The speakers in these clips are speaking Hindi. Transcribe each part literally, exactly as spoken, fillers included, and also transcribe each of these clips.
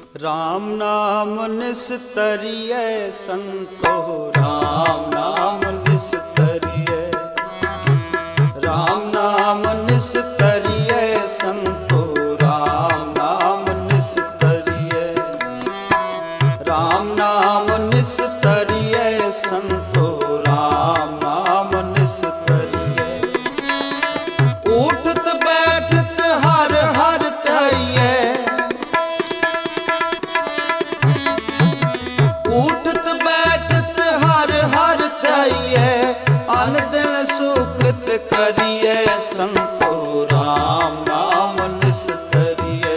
राम नाम निस्तरिय संतो, राम नाम निस्तरिय, राम नाम निस्तरिय संतो, राम नाम निस्तरिय, राम नाम निस्तरिय संतो, राम नाम निस्तरिय। उठत बैठत हर हर ध्यइयै, उठत बैठत हर हर ध्यइयै, अन दिन सुकृत करियै संतो, राम नाम निस्तरिय,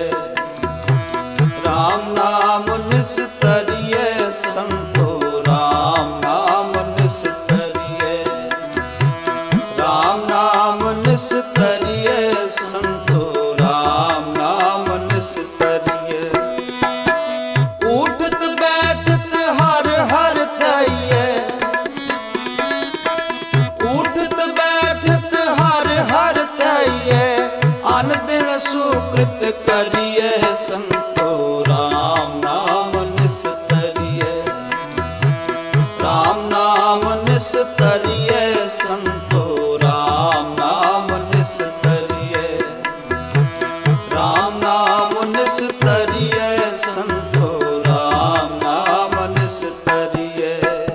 राम नाम निस्तरिय संतो, राम नाम निस्तरिय, राम नाम निस्तरिय संतो, राम नाम निस्तरिय। उठत बैठत हर हर ध्यइयै, उठत बैठत हर हर ध्यइयै, अन दिन सुकृत करियै संतो, राम नाम निस्तरिय, राम नाम निस्तरिय संतो, राम नाम निस्तरिय, राम नाम निस्तरिय संतो, राम नाम निस्तरिय।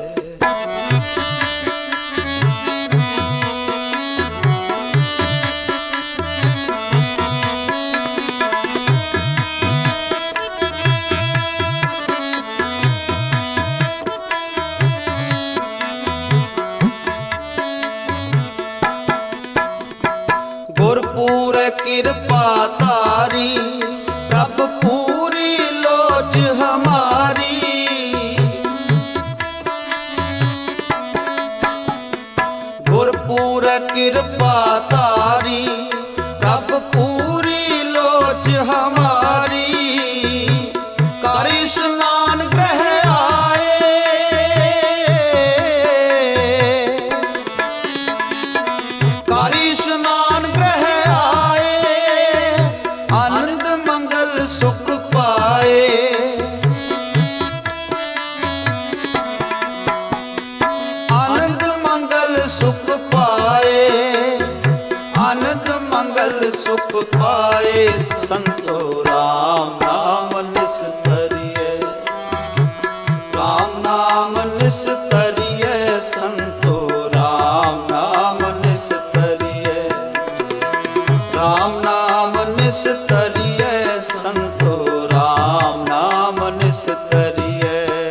गुरपुर कृपा तारी, प्रभ पूरी लोच हमारी, गुरपुर कृपा तारी, प्रभ पूरी लोच हमारी। कर स्नान ग्रह आए, कर स्नान ग्रह आए, आनंद मंगल सुख पाए, आनंद मंगल सुख पाए, आनंद मंगल सुख पाए संतो, राम नाम निस्तरिय, राम नाम निस्तरिय संतो, राम नाम निस्तरिय, राम नाम निस्तरिय संतो, राम नाम निस्तरिय।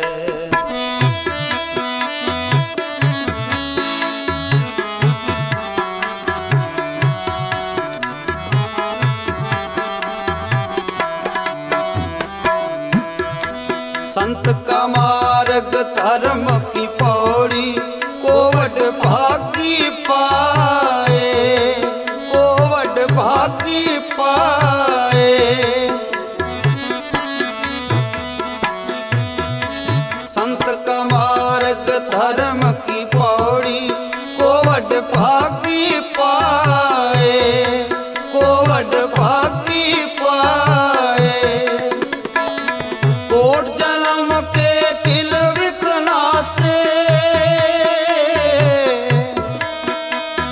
संत का मार्ग धर्म की पौड़ी, कोवड भागी पाए, कोवड भागी पाए। संत का मार्ग धर्म की पौड़ी, कोवड भागी पाए, कोवड भागी पाए। कोट जन्म के किल विकनासे,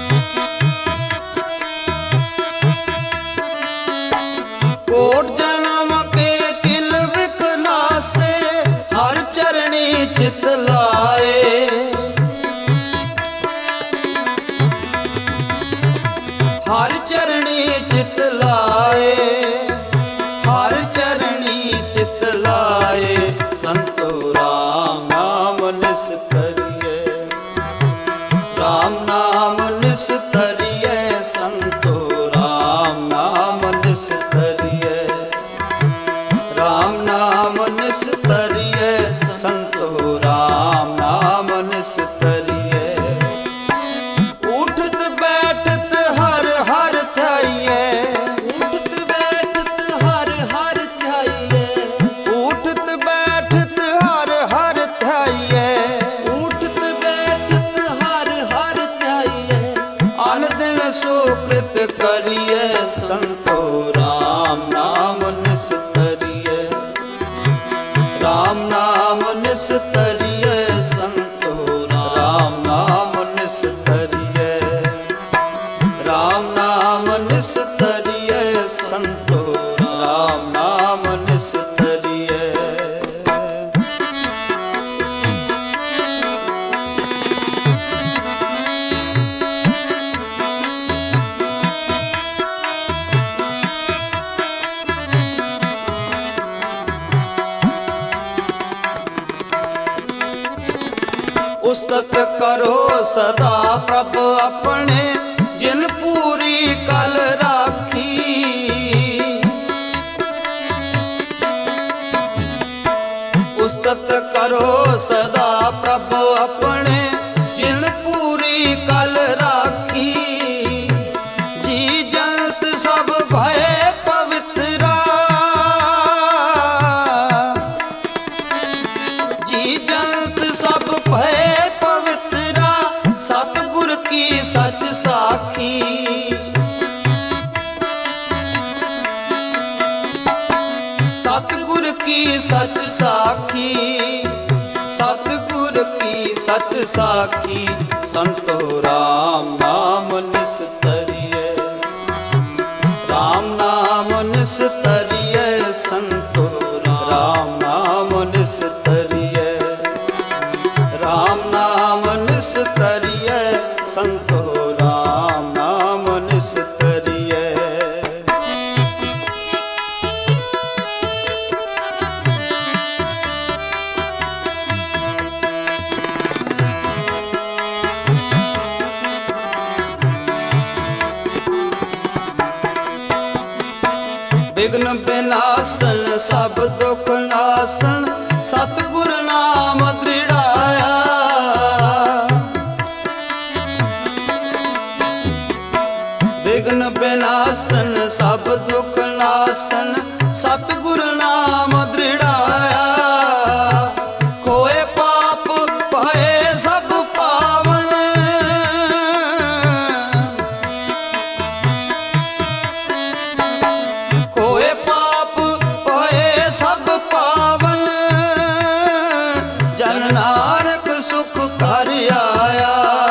उस्तत करो सदा प्रभ अपने, जिन पूरी कल राखी। उस्तत करो सदा प्रभ अपने, जिन पूरी कल राखी। जी जंत सब भय पवित्रा, जी जंत सब भय पवित्रा, सतगुर की सच साखी। सतगुर की सच साखी, सतगुर की सच साखी। संतो राम नाम निस्तरिए, राम नाम निस्तरिए। संतो राम नाम निस्तरिए, राम नाम निस्तरिए। संतो राम नाम निस्तरिए। विघ्न विनाशन सब दुख नाशन, सतगुर नाम दृढ़ाया। विघ्न विनाशन सब दुख नाशन, सतगुर नाम दृढ़ाया। कोय पाप भय सब पावन, कोय पाप भय सब पावन। जन नानक सुख कर आया,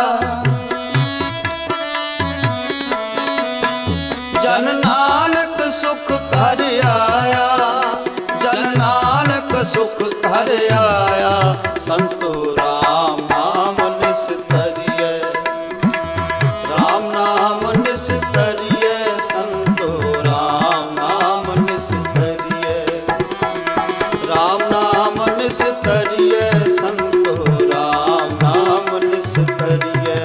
जन नानक सुख कर आया, जन नानक सुख कर आया। संतो राम नाम निस्तरिए, राम नाम निस्तरिए। संतो राम नाम निस्तरिए, राम नाम निस्तरिए। संतो राम नाम निस्तरिए।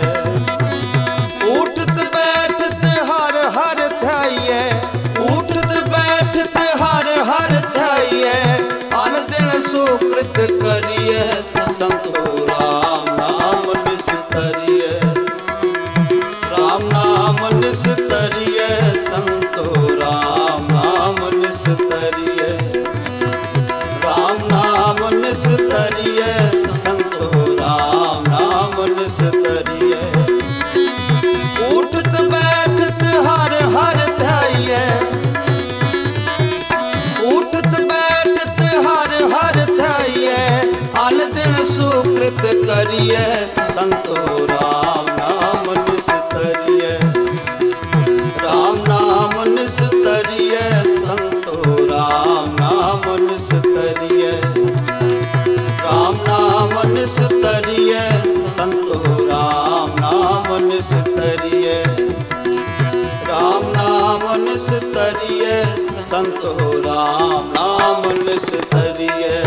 उठत बैठत हर हर ध्याइए, उठत बैठत हर हर ध्याइए। अन दिन सुकृत करिए, संतो राम नाम निस्तरिए, राम नाम निस्तरिए। संतो राम नाम निस्तरिए, राम नाम निस्तरिए। संतो राम नाम निस्तरिए। उठत बैठत हर हर ध्याइए, उठत बैठत हर हर ध्याइए। अन दिन सुकृत करिए, संतो राम नाम निस्तरिए, राम नाम निस्तरिए। संतो राम नाम निस्तरिए, राम नाम निस्तरिए। संतो राम नाम निस्तरिए, राम नाम निस्तरिए। संतो राम नाम निस्तरिए।